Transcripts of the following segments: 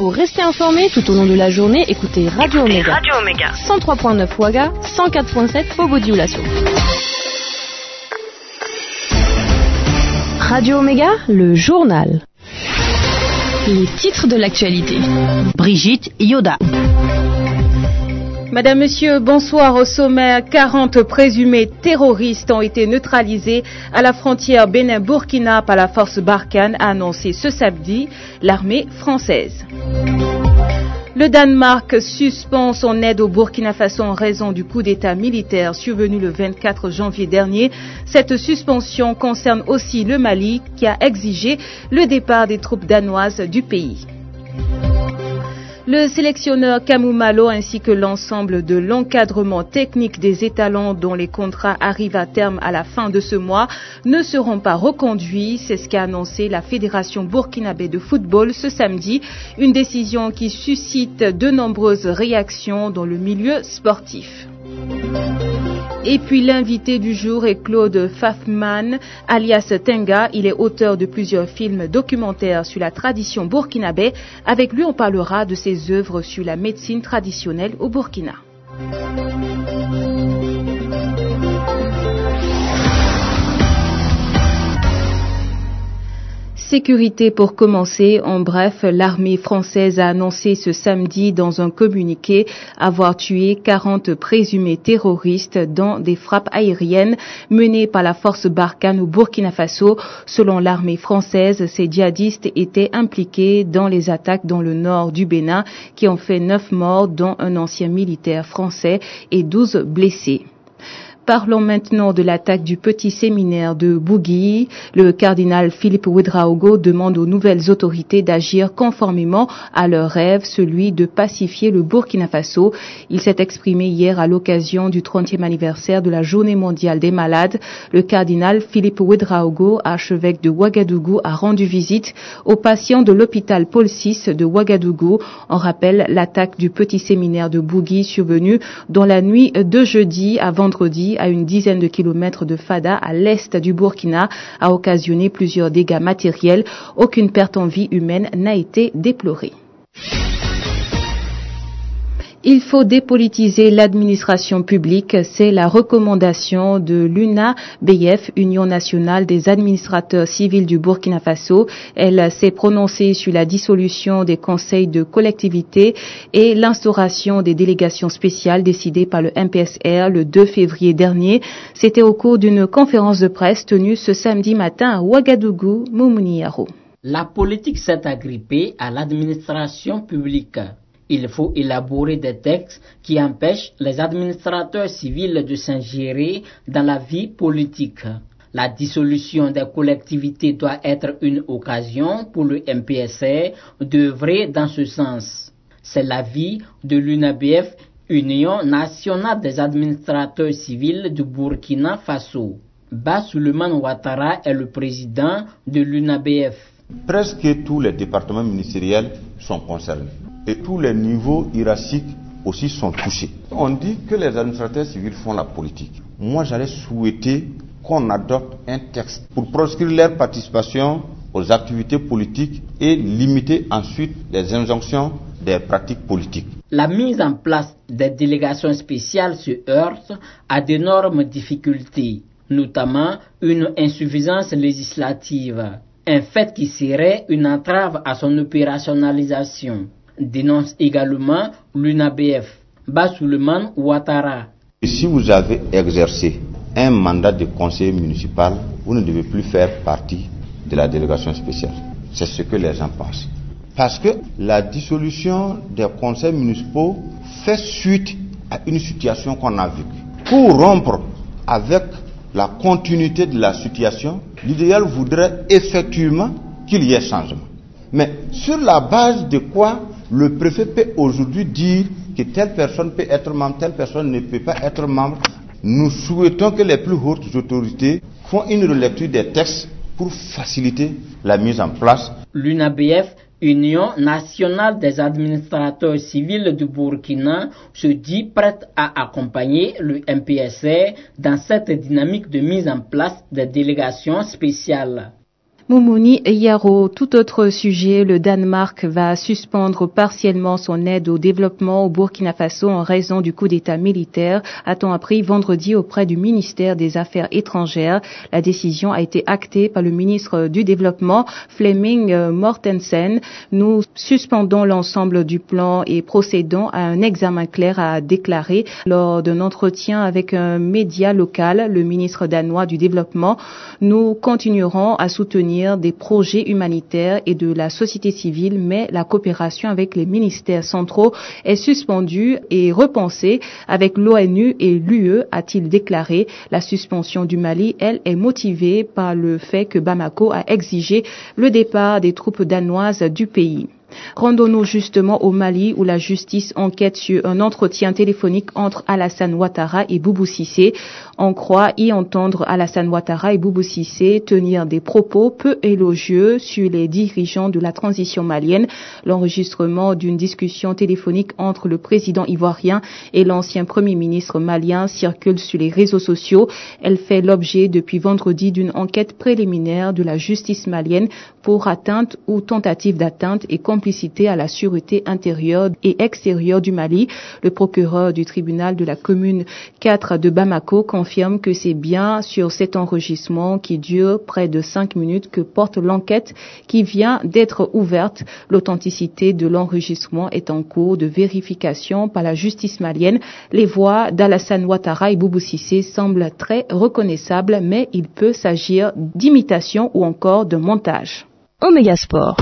Pour rester informé tout au long de la journée, écoutez Radio Omega. 103.9 Ouaga, 104.7 Bobo-Dioulasso. Radio Omega, le journal. Les titres de l'actualité. Brigitte Yoda. Madame, Monsieur, bonsoir. Au sommaire, 40 présumés terroristes ont été neutralisés à la frontière Bénin-Burkina par la force Barkhane, a annoncé ce samedi l'armée française. Le Danemark suspend son aide au Burkina Faso en raison du coup d'État militaire survenu le 24 janvier dernier. Cette suspension concerne aussi le Mali qui a exigé le départ des troupes danoises du pays. Le sélectionneur Kamou Malo ainsi que l'ensemble de l'encadrement technique des étalons dont les contrats arrivent à terme à la fin de ce mois ne seront pas reconduits. C'est ce qu'a annoncé la Fédération burkinabé de football ce samedi. Une décision qui suscite de nombreuses réactions dans le milieu sportif. Et puis l'invité du jour est Claude Fafman, alias Tenga. Il est auteur de plusieurs films documentaires sur la tradition burkinabé. Avec lui, on parlera de ses œuvres sur la médecine traditionnelle au Burkina. Sécurité pour commencer. En bref, l'armée française a annoncé ce samedi dans un communiqué avoir tué 40 présumés terroristes dans des frappes aériennes menées par la force Barkhane au Burkina Faso. Selon l'armée française, ces djihadistes étaient impliqués dans les attaques dans le nord du Bénin qui ont fait 9 morts, dont un ancien militaire français et 12 blessés. Parlons maintenant de l'attaque du petit séminaire de Bougui. Le cardinal Philippe Ouédraogo demande aux nouvelles autorités d'agir conformément à leur rêve, celui de pacifier le Burkina Faso. Il s'est exprimé hier à l'occasion du 30e anniversaire de la Journée mondiale des malades. Le cardinal Philippe Ouédraogo, archevêque de Ouagadougou, a rendu visite aux patients de l'hôpital Paul VI de Ouagadougou. On rappelle l'attaque du petit séminaire de Bougui survenue dans la nuit de jeudi à vendredi à une dizaine de kilomètres de Fada, à l'est du Burkina, a occasionné plusieurs dégâts matériels. Aucune perte en vie humaine n'a été déplorée. Il faut dépolitiser l'administration publique, c'est la recommandation de l'UNABF, Union nationale des administrateurs civils du Burkina Faso. Elle s'est prononcée sur la dissolution des conseils de collectivité et l'instauration des délégations spéciales décidées par le MPSR le 2 février dernier. C'était au cours d'une conférence de presse tenue ce samedi matin à Ouagadougou, Moumouni Yaro. La politique s'est agrippée à l'administration publique. Il faut élaborer des textes qui empêchent les administrateurs civils de s'ingérer dans la vie politique. La dissolution des collectivités doit être une occasion pour le MPSR d'œuvrer dans ce sens. C'est l'avis de l'UNABF, Union nationale des administrateurs civils du Burkina Faso. Ba Suleiman Ouattara est le président de l'UNABF. Presque tous les départements ministériels sont concernés. Et tous les niveaux hiérarchiques aussi sont touchés. On dit que les administrateurs civils font la politique. Moi, j'allais souhaiter qu'on adopte un texte pour proscrire leur participation aux activités politiques et limiter ensuite les injonctions des pratiques politiques. La mise en place des délégations spéciales se heurte à d'énormes difficultés, notamment une insuffisance législative, un fait qui serait une entrave à son opérationnalisation. Dénonce également l'UNABF, Ba Suleiman Ouattara. Si vous avez exercé un mandat de conseiller municipal, vous ne devez plus faire partie de la délégation spéciale. C'est ce que les gens pensent. Parce que la dissolution des conseils municipaux fait suite à une situation qu'on a vécue. Pour rompre avec la continuité de la situation, l'idéal voudrait effectivement qu'il y ait changement. Mais sur la base de quoi le préfet peut aujourd'hui dire que telle personne peut être membre, telle personne ne peut pas être membre. Nous souhaitons que les plus hautes autorités font une relecture des textes pour faciliter la mise en place. L'UNABF, Union nationale des administrateurs civils du Burkina, se dit prête à accompagner le MPSR dans cette dynamique de mise en place des délégations spéciales. Moumouni Yaro, tout autre sujet, le Danemark va suspendre partiellement son aide au développement au Burkina Faso en raison du coup d'État militaire, a-t-on appris vendredi auprès du ministère des Affaires étrangères. La décision a été actée par le ministre du Développement, Flemming Mortensen. Nous suspendons l'ensemble du plan et procédons à un examen clair, a déclaré lors d'un entretien avec un média local, le ministre danois du Développement. Nous continuerons à soutenir des projets humanitaires et de la société civile, mais la coopération avec les ministères centraux est suspendue et repensée avec l'ONU et l'UE, a-t-il déclaré. La suspension du Mali, elle, est motivée par le fait que Bamako a exigé le départ des troupes danoises du pays. Rendons-nous justement au Mali où la justice enquête sur un entretien téléphonique entre Alassane Ouattara et Boubou Cissé. On croit y entendre Alassane Ouattara et Boubou Cissé tenir des propos peu élogieux sur les dirigeants de la transition malienne. L'enregistrement d'une discussion téléphonique entre le président ivoirien et l'ancien premier ministre malien circule sur les réseaux sociaux. Elle fait l'objet depuis vendredi d'une enquête préliminaire de la justice malienne pour atteinte ou tentative d'atteinte et complicité à la sûreté intérieure et extérieure du Mali. Le procureur du tribunal de la commune 4 de Bamako confirme que c'est bien sur cet enregistrement qui dure près de 5 minutes que porte l'enquête qui vient d'être ouverte. L'authenticité de l'enregistrement est en cours de vérification par la justice malienne. Les voix d'Alassane Ouattara et Boubou Cissé semblent très reconnaissables, mais il peut s'agir d'imitation ou encore de montage. Omega Sport.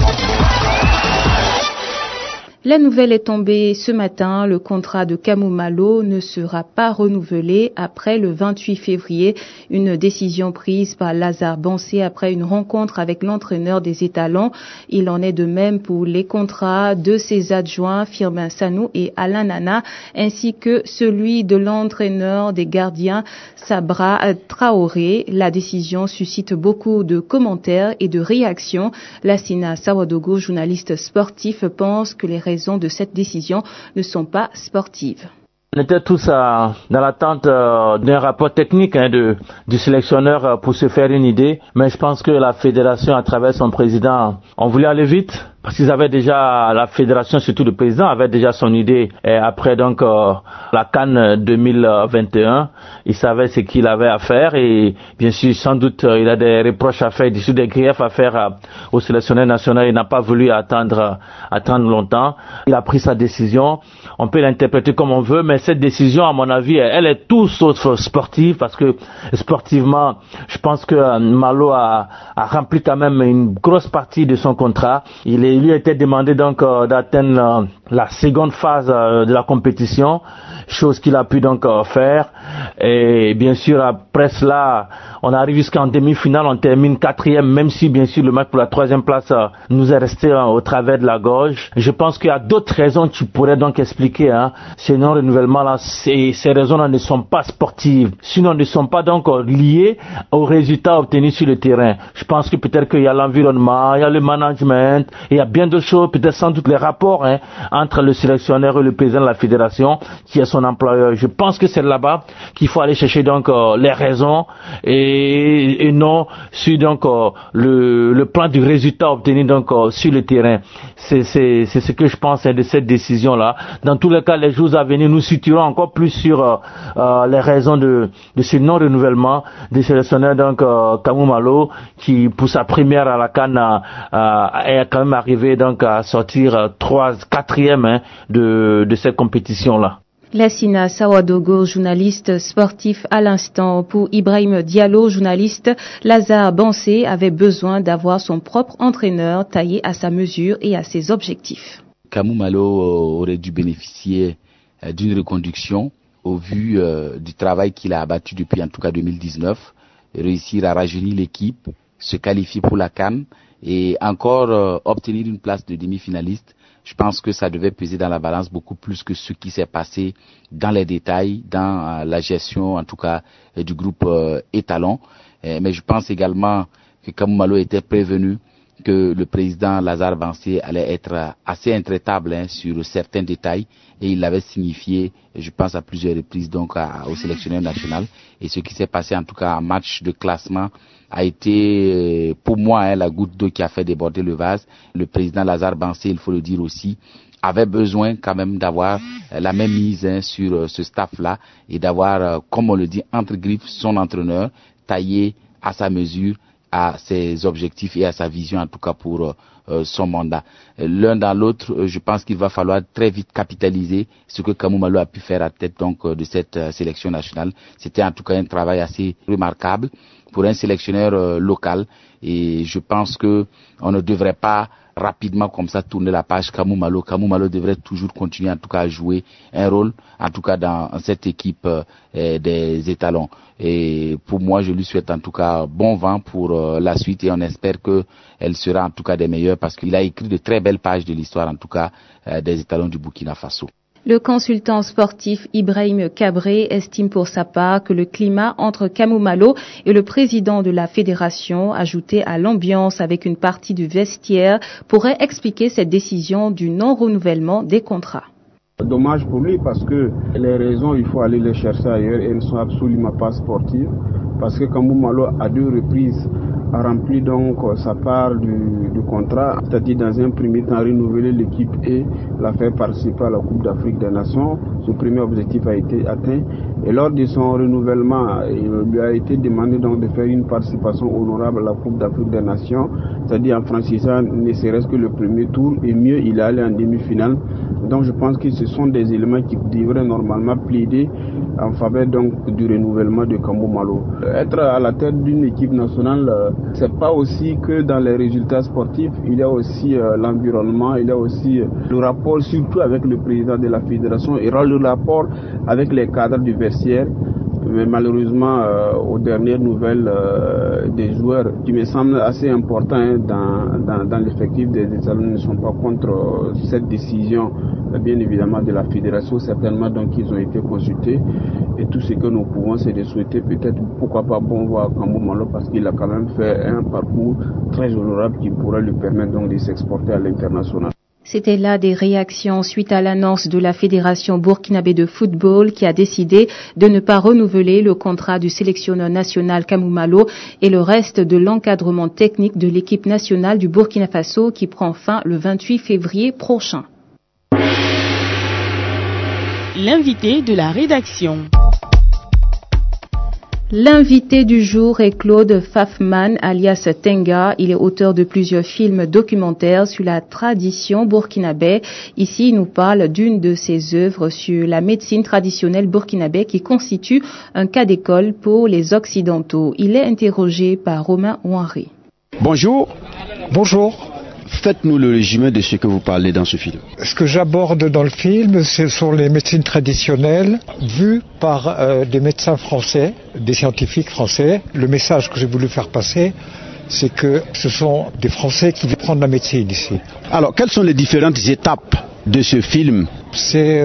La nouvelle est tombée ce matin. Le contrat de Kamou Malo ne sera pas renouvelé après le 28 février. Une décision prise par Lazare Bansé après une rencontre avec l'entraîneur des étalons. Il en est de même pour les contrats de ses adjoints Firmin Sanou et Alain Nana, ainsi que celui de l'entraîneur des gardiens Sabra Traoré. La décision suscite beaucoup de commentaires et de réactions. Lassina Sawadogo, journaliste sportif, pense que les raisons de cette décision ne sont pas sportives. On était tous dans l'attente d'un rapport technique du sélectionneur pour se faire une idée, mais je pense que la fédération, à travers son président, ont voulu aller vite. Parce qu'ils avaient déjà, la fédération, surtout le président, avait déjà son idée. Et après donc la CAN 2021, il savait ce qu'il avait à faire et bien sûr, sans doute, il a des reproches à faire, des griefs à faire au sélectionneur national. Il n'a pas voulu attendre longtemps. Il a pris sa décision. On peut l'interpréter comme on veut, mais cette décision, à mon avis, elle est tout sauf sportive parce que sportivement, je pense que Malo a rempli quand même une grosse partie de son contrat. Il lui a été demandé donc d'atteindre la seconde phase de la compétition, chose qu'il a pu donc faire. Et bien sûr, après cela, on arrive jusqu'en demi-finale, on termine 4e, même si bien sûr le match pour la 3e place nous est resté au travers de la gorge. Je pense qu'il y a d'autres raisons qui pourraient donc expliquer ces non-renouvellements-là. Ces raisons-là ne sont pas sportives, sinon ne sont pas donc liées aux résultats obtenus sur le terrain. Je pense que peut-être qu'il y a l'environnement, il y a le management, il y a bien d'autres choses, peut-être sans doute les rapports entre le sélectionneur et le président de la fédération, qui est son employeur. Je pense que c'est là-bas qu'il faut aller chercher donc les raisons et non sur donc le plan du résultat obtenu donc sur le terrain. C'est ce que je pense de cette décision-là. Dans tous les cas, les jours à venir, nous situerons encore plus sur les raisons de ce non-renouvellement des sélectionneurs donc Kamou Malo, qui pour sa première à la CAN est quand même arrivé donc à sortir 4e de cette compétition-là. Lassina Sawadogo, journaliste sportif à l'instant. Pour Ibrahim Diallo, journaliste, Lazare Bansé avait besoin d'avoir son propre entraîneur taillé à sa mesure et à ses objectifs. Kamou Malo aurait dû bénéficier d'une reconduction au vu du travail qu'il a abattu depuis en tout cas 2019, réussir à rajeunir l'équipe, se qualifier pour la CAN et encore obtenir une place de demi-finaliste. Je pense que ça devait peser dans la balance beaucoup plus que ce qui s'est passé dans les détails, dans la gestion en tout cas du groupe étalon. Mais je pense également que Kamou Malo était prévenu que le président Lazare Bansé allait être assez intraitable sur certains détails, et il l'avait signifié, je pense, à plusieurs reprises donc au sélectionneur national. Et ce qui s'est passé en tout cas en match de classement a été pour moi la goutte d'eau qui a fait déborder le vase. Le président Lazare Bansé, il faut le dire aussi, avait besoin quand même d'avoir la même mise sur ce staff-là et d'avoir, comme on le dit, entre griffes, son entraîneur taillé à sa mesure, à ses objectifs et à sa vision en tout cas pour son mandat. L'un dans l'autre, je pense qu'il va falloir très vite capitaliser ce que Kamou Malo a pu faire à tête donc de cette sélection nationale. C'était en tout cas un travail assez remarquable pour un sélectionneur local, et je pense que on ne devrait pas rapidement comme ça tourner la page Kamou Malo. Kamou Malo devrait toujours continuer en tout cas à jouer un rôle, en tout cas dans cette équipe des étalons. Et pour moi, je lui souhaite en tout cas bon vent pour la suite, et on espère que elle sera en tout cas des meilleures, parce qu'il a écrit de très belles pages de l'histoire en tout cas des étalons du Burkina Faso. Le consultant sportif Ibrahim Kabré estime pour sa part que le climat entre Kamou Malo et le président de la fédération, ajouté à l'ambiance avec une partie du vestiaire, pourrait expliquer cette décision du non-renouvellement des contrats. Dommage pour lui, parce que les raisons, il faut aller les chercher ailleurs, et elles ne sont absolument pas sportives, parce que Kamou Malo à 2 reprises a rempli donc sa part du contrat, c'est-à-dire dans un premier temps renouveler l'équipe et la faire participer à la Coupe d'Afrique des Nations. Ce premier objectif a été atteint, et lors de son renouvellement, il lui a été demandé donc de faire une participation honorable à la Coupe d'Afrique des Nations, c'est-à-dire en franchissant ne serait-ce que le premier tour, et mieux, il est allé en demi-finale. Donc je pense que ce sont des éléments qui devraient normalement plaider en faveur donc du renouvellement de Kamou Malo. Être à la tête d'une équipe nationale, c'est pas aussi que dans les résultats sportifs, il y a aussi l'environnement, il y a aussi le rapport surtout avec le président de la fédération et le rapport avec les cadres du vestiaire. Mais malheureusement, aux dernières nouvelles des joueurs qui me semblent assez importants dans l'effectif des étalons ne sont pas contre cette décision, bien évidemment, de la fédération. Certainement, donc, ils ont été consultés. Et tout ce que nous pouvons, c'est de souhaiter peut-être, pourquoi pas, bon voir Kamou Malo, parce qu'il a quand même fait un parcours très honorable qui pourrait lui permettre donc de s'exporter à l'international. C'était là des réactions suite à l'annonce de la Fédération burkinabé de football qui a décidé de ne pas renouveler le contrat du sélectionneur national Kamou Malo et le reste de l'encadrement technique de l'équipe nationale du Burkina Faso qui prend fin le 28 février prochain. L'invité de la rédaction. L'invité du jour est Claude Fafman, alias Tenga. Il est auteur de plusieurs films documentaires sur la tradition burkinabé. Ici, il nous parle d'une de ses œuvres sur la médecine traditionnelle burkinabé qui constitue un cas d'école pour les Occidentaux. Il est interrogé par Romain Ouanri. Bonjour. Bonjour. Faites-nous le résumé de ce que vous parlez dans ce film. Ce que j'aborde dans le film, ce sont les médecines traditionnelles vues par des médecins français, des scientifiques français. Le message que j'ai voulu faire passer, c'est que ce sont des Français qui viennent prendre la médecine ici. Alors, quelles sont les différentes étapes de ce film? C'est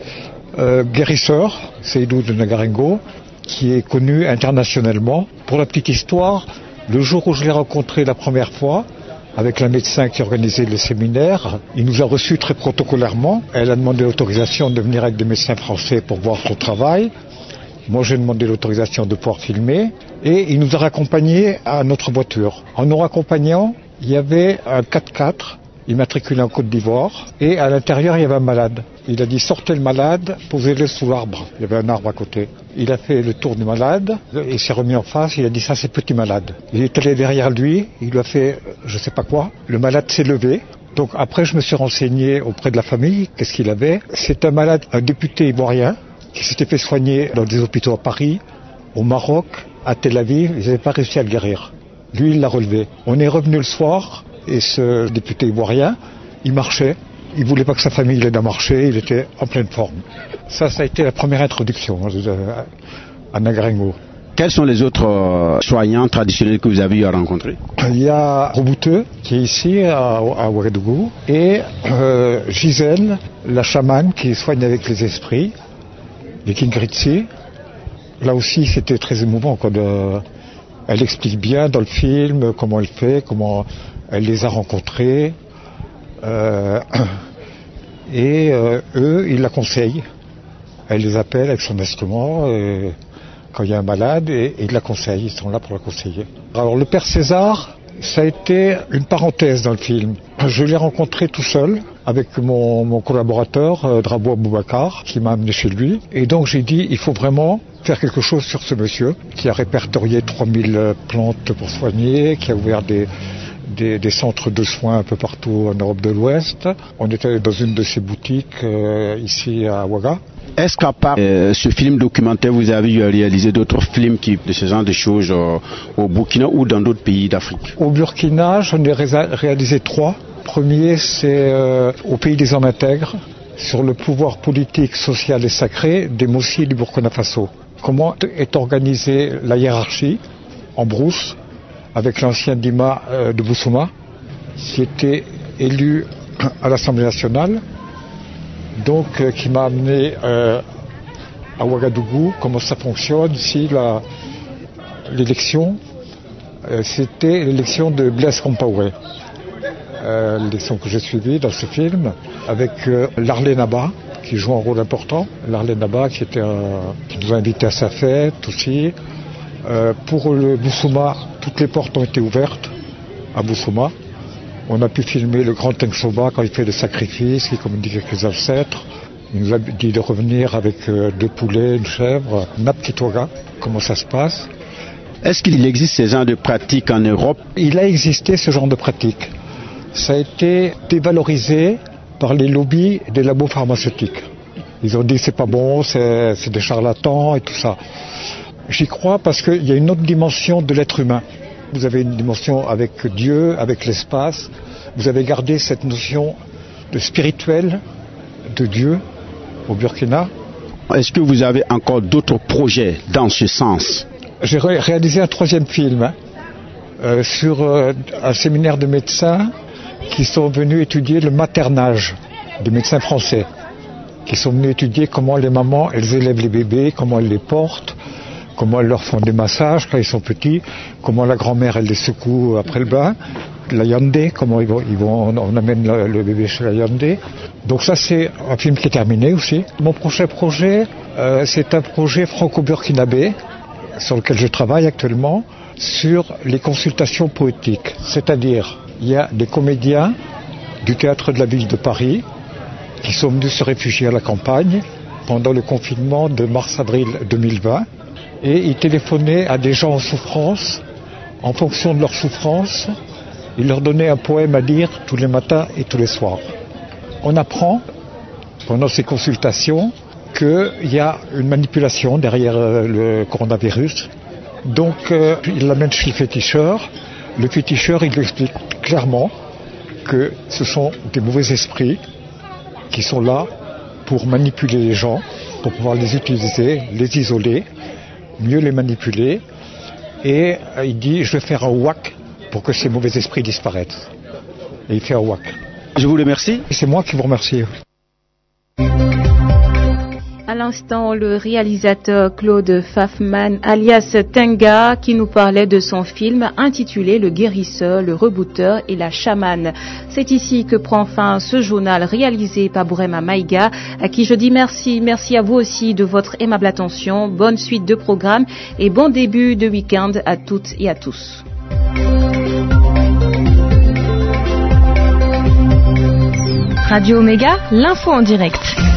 guérisseur, Seydou de Nagarengo, qui est connu internationalement. Pour la petite histoire, le jour où je l'ai rencontré la première fois, avec la médecin qui organisait le séminaire, il nous a reçus très protocolairement. Elle a demandé l'autorisation de venir avec des médecins français pour voir son travail. Moi, j'ai demandé l'autorisation de pouvoir filmer. Et il nous a raccompagnés à notre voiture. En nous raccompagnant, il y avait un 4x4, immatriculé en Côte d'Ivoire. Et à l'intérieur, il y avait un malade. Il a dit, sortez le malade, posez-le sous l'arbre. Il y avait un arbre à côté. Il a fait le tour du malade, il s'est remis en face, il a dit, ça c'est petit malade. Il est allé derrière lui, il lui a fait, je sais pas quoi. Le malade s'est levé. Donc après, je me suis renseigné auprès de la famille, qu'est-ce qu'il avait. C'est un malade, un député ivoirien, qui s'était fait soigner dans des hôpitaux à Paris, au Maroc, à Tel Aviv. Ils n'avaient pas réussi à le guérir. Lui, il l'a relevé. On est revenu le soir, et ce député ivoirien, il marchait. Il voulait pas que sa famille l'aide à marcher, il était en pleine forme. Ça a été la première introduction à Nagarengo. Quels sont les autres soignants traditionnels que vous avez eu à rencontrer? Il y a Robouteux, qui est ici, à Ouagadougou, et Gisèle, la chamane, qui soigne avec les esprits, les Kingritsi. Là aussi, c'était très émouvant quoi, Elle explique bien dans le film comment elle fait, comment elle les a rencontrés. Eux, ils la conseillent. Elle les appelle avec son instrument quand il y a un malade et ils la conseillent, ils sont là pour la conseiller. Alors le père César, ça a été une parenthèse dans le film. Je l'ai rencontré tout seul avec mon collaborateur Drabo Aboubacar qui m'a amené chez lui. Et donc j'ai dit, il faut vraiment faire quelque chose sur ce monsieur qui a répertorié 3000 plantes pour soigner, qui a ouvert des centres de soins un peu partout en Europe de l'Ouest. On était dans une de ses boutiques ici à Ouaga. Est-ce qu'à part ce film documentaire, vous avez réalisé d'autres films de ce genre de choses au Burkina ou dans d'autres pays d'Afrique? Au Burkina, j'en ai réalisé 3. Le premier, c'est au pays des hommes intègres, sur le pouvoir politique, social et sacré des Mossi du Burkina Faso. Comment est organisée la hiérarchie en brousse avec l'ancien Dima de Boussouma, qui était élu à l'Assemblée nationale, donc qui m'a amené à Ouagadougou. Comment ça fonctionne ici, l'élection, c'était l'élection de Blaise Compaoré, l'élection que j'ai suivie dans ce film, avec Larlé Naba, qui joue un rôle important. Larlé Naba qui nous a invités à sa fête aussi. Pour le Boussouma, toutes les portes ont été ouvertes à Boussouma. On a pu filmer le grand Tengsoba quand il fait le sacrifice, qui communique avec les ancêtres. Il nous a dit de revenir avec 2 poulets, une chèvre, Napkitoga, comment ça se passe. Est-ce qu'il existe ce genre de pratique en Europe? Il a existé ce genre de pratique. Ça a été dévalorisé par les lobbies des labos pharmaceutiques. Ils ont dit c'est pas bon, c'est des charlatans et tout ça. J'y crois parce qu'il y a une autre dimension de l'être humain. Vous avez une dimension avec Dieu, avec l'espace. Vous avez gardé cette notion de spirituel de Dieu au Burkina. Est-ce que vous avez encore d'autres projets dans ce sens? J'ai réalisé un 3e film sur un séminaire de médecins qui sont venus étudier le maternage, des médecins français, qui sont venus étudier comment les mamans, elles élèvent les bébés, comment elles les portent, comment elles leur font des massages quand ils sont petits, comment la grand-mère elle les secoue après le bain, la Yandé, comment on amène le bébé chez la Yandé. Donc ça c'est un film qui est terminé aussi. Mon prochain projet, c'est un projet franco-burkinabé sur lequel je travaille actuellement, sur les consultations poétiques. C'est-à-dire, il y a des comédiens du théâtre de la ville de Paris qui sont venus se réfugier à la campagne pendant le confinement de mars-avril 2020. Et ils téléphonaient à des gens en souffrance. En fonction de leur souffrance, ils leur donnaient un poème à lire tous les matins et tous les soirs. On apprend, pendant ces consultations, qu'il y a une manipulation derrière le coronavirus. Donc, il l'amène chez le féticheur. Le féticheur, il lui explique clairement que ce sont des mauvais esprits qui sont là pour manipuler les gens, pour pouvoir les utiliser, les isoler, mieux les manipuler, et il dit je vais faire un wak pour que ces mauvais esprits disparaissent. Et il fait un wak. Je vous remercie. C'est moi qui vous remercie. À l'instant, le réalisateur Claude Fafman, alias Tenga, qui nous parlait de son film intitulé Le guérisseur, le rebooteur et la chamane. C'est ici que prend fin ce journal réalisé par Bourema Maïga, à qui je dis merci. Merci à vous aussi de votre aimable attention. Bonne suite de programme et bon début de week-end à toutes et à tous. Radio Omega, l'info en direct.